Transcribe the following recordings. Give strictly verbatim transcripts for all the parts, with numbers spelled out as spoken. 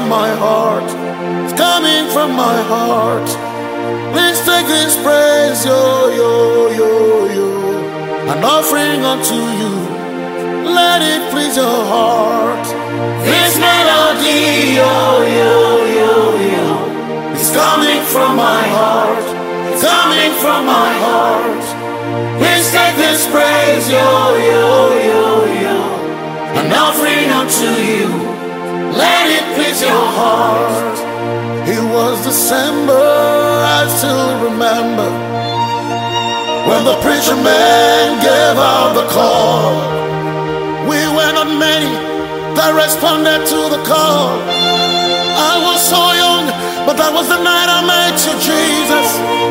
from my heart. It's coming from my heart. Please take this praise, yo, yo, yo, yo, an offering unto you. Let it please your heart. This melody, yo, yo, yo, yo, it's coming from my heart. It's coming from my heart. Please take this praise, yo, yo, yo, yo, an offering unto you. Let it please your heart. It was December, I still remember, when the preacher man gave out the call. We were not many that responded to the call. I was so young, but that was the night I met you, Jesus.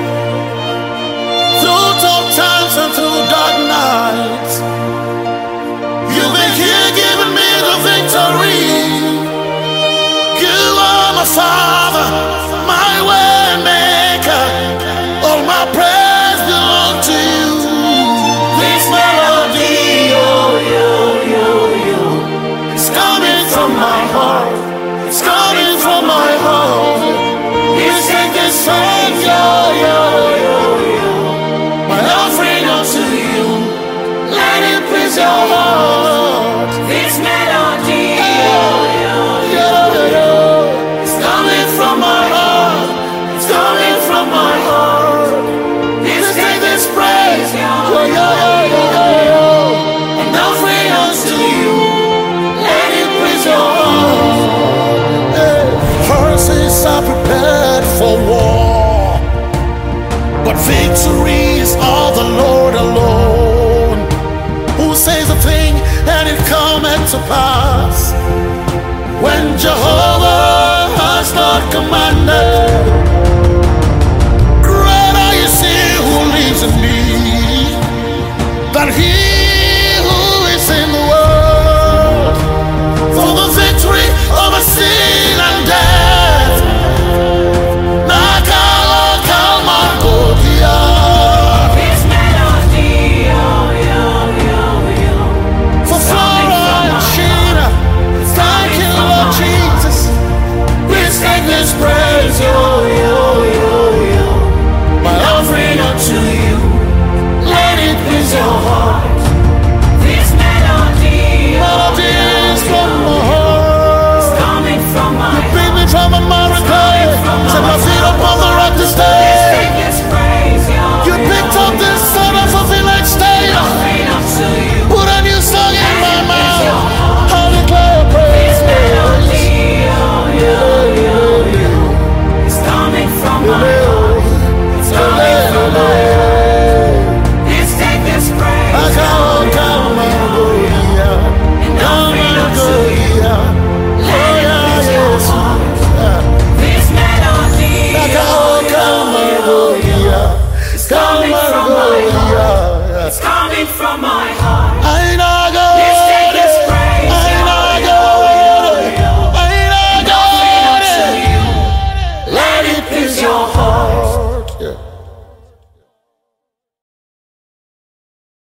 Through tough times and through dark nights, you've been here giving me the victory. You are my Father, my way maker. All my praise belong to you. This melody, oh, yo, yo, yo, it's coming from my heart. It's coming from my heart. Please take this song, yo, yo, yo, yo, my offering unto you. Let it please your heart. This melody, oh, yo, yo, yo, it's coming from my heart. It's coming from my heart. Please take this praise, yo, yo, yo, yo, yo, an offering unto you. Let it please your heart. Hey. Horses are prepared for war, but victory is all the Lord alone. Who says a thing and it cometh to pass, when Jehovah has not commanded? Greater is he who lives in me than he who is in the world. For the victory over sin and death, Nakala Kalmagodia. This melody, yo, yo, yo, yo, For Flora and Sheena, thank you, Lord Jesus. Please take this praise, yo, yo, yo, yo, my offering unto you. Let it please your heart. this melody, Melodies from my heart. coming from my Bring me from America. Set my feet upon the rock to stay. Take this praise, yo, You picked up this son of a village state. offering unto you. Put a new song in my mouth. I'll declare This praise. melody, yo, yo, yo, yo, it's coming from my heart. It's coming from my heart. Let's take this praise, I can't come and go here. and offering unto you. Let it please your heart. This melody, I can't come and go here. it's coming from my heart. It's coming from my heart.